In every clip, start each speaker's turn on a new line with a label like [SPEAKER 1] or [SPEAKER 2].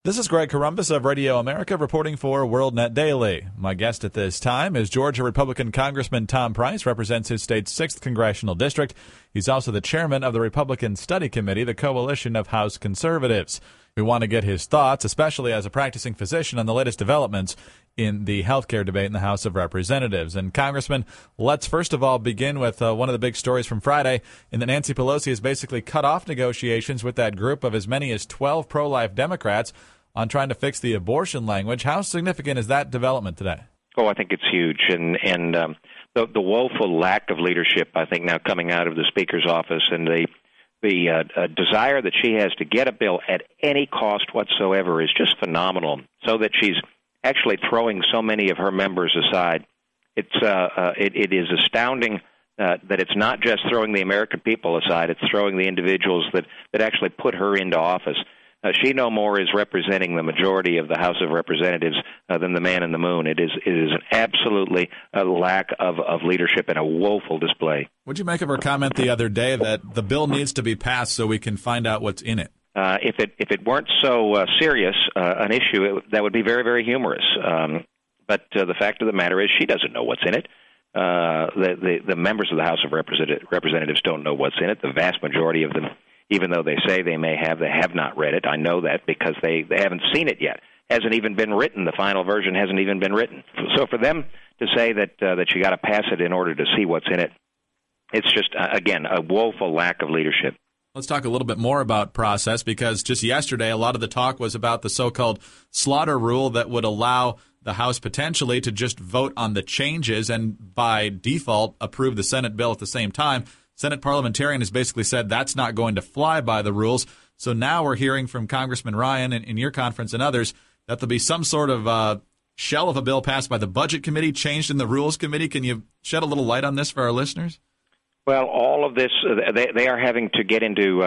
[SPEAKER 1] This is Greg Corombos of Radio America reporting for WorldNet Daily. My guest at this time is Georgia Republican Congressman Tom Price, represents his state's 6th Congressional District. He's also the chairman of the Republican Study Committee, the coalition of House conservatives. We want to get his thoughts, especially as a practicing physician, on the latest developments in the health care debate in the House of Representatives. And, Congressman, let's first of all begin with one of the big stories from Friday, in that Nancy Pelosi has basically cut off negotiations with that group of as many as 12 pro-life Democrats on trying to fix the abortion language. How significant is that development today?
[SPEAKER 2] Oh, I think it's huge. And the woeful lack of leadership, I think, now coming out of the Speaker's office, and the desire that she has to get a bill at any cost whatsoever is just phenomenal, so that she's actually throwing so many of her members aside. It is astounding that it's not just throwing the American people aside, it's throwing the individuals that actually put her into office. She no more is representing the majority of the House of Representatives than the man in the moon. It is an absolutely a lack of leadership and a woeful display.
[SPEAKER 1] What'd you make of her comment the other day that the bill needs to be passed so we can find out what's in it?
[SPEAKER 2] If it weren't so serious an issue, that would be very, very humorous. But the fact of the matter is, she doesn't know what's in it. The members of the House of Representatives don't know what's in it. The vast majority of them, even though they say they have not read it. I know that because they haven't seen it yet. Hasn't even been written. The final version hasn't even been written. So for them to say that you got to pass it in order to see what's in it, it's just, again, a woeful lack of leadership.
[SPEAKER 1] Let's talk a little bit more about process, because just yesterday a lot of the talk was about the so-called slaughter rule that would allow the House potentially to just vote on the changes and by default approve the Senate bill at the same time. Senate parliamentarian has basically said that's not going to fly by the rules. So now we're hearing from Congressman Ryan in your conference and others that there'll be some sort of shell of a bill passed by the Budget Committee, changed in the Rules Committee. Can you shed a little light on this for our listeners?
[SPEAKER 2] Well, all of this, they are having to get into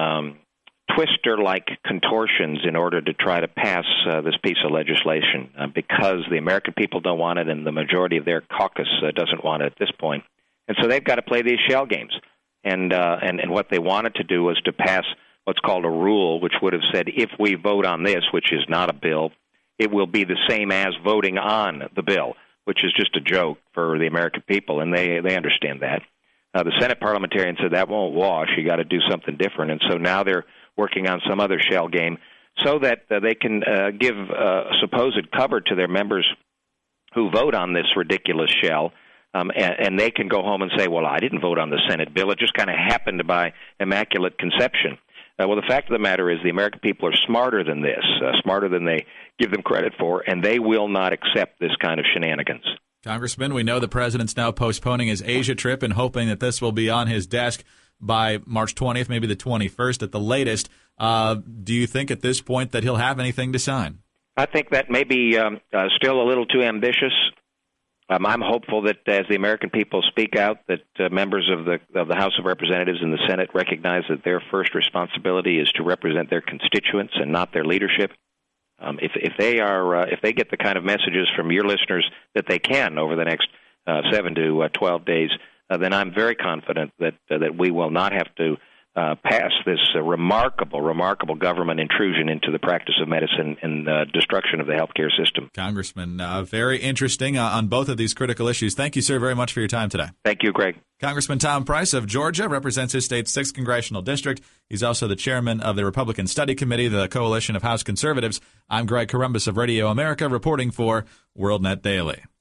[SPEAKER 2] twister-like contortions in order to try to pass this piece of legislation because the American people don't want it and the majority of their caucus doesn't want it at this point. And so they've got to play these shell games. And what they wanted to do was to pass what's called a rule, which would have said if we vote on this, which is not a bill, it will be the same as voting on the bill, which is just a joke for the American people, and they understand that. The Senate parliamentarian said that won't wash. You got to do something different. And so now they're working on some other shell game so that they can give supposed cover to their members who vote on this ridiculous shell. And they can go home and say, well, I didn't vote on the Senate bill. It just kind of happened by immaculate conception. Well, the fact of the matter is the American people are smarter than this, smarter than they give them credit for, and they will not accept this kind of shenanigans.
[SPEAKER 1] Congressman, we know the president's now postponing his Asia trip and hoping that this will be on his desk by March 20th, maybe the 21st at the latest. Do you think at this point that he'll have anything to sign?
[SPEAKER 2] I think that may be still a little too ambitious. I'm hopeful that as the American people speak out, that members of the House of Representatives and the Senate recognize that their first responsibility is to represent their constituents and not their leadership. If they get the kind of messages from your listeners that they can over the next 7 to 12 days, then I'm very confident that we will not have to pass this remarkable government intrusion into the practice of medicine and destruction of the healthcare system.
[SPEAKER 1] Congressman, very interesting on both of these critical issues. Thank you, sir, very much for your time today.
[SPEAKER 2] Thank you, Greg.
[SPEAKER 1] Congressman Tom Price of Georgia represents his state's 6th Congressional District. He's also the chairman of the Republican Study Committee, the coalition of House conservatives. I'm Greg Corombos of Radio America reporting for WorldNet Daily.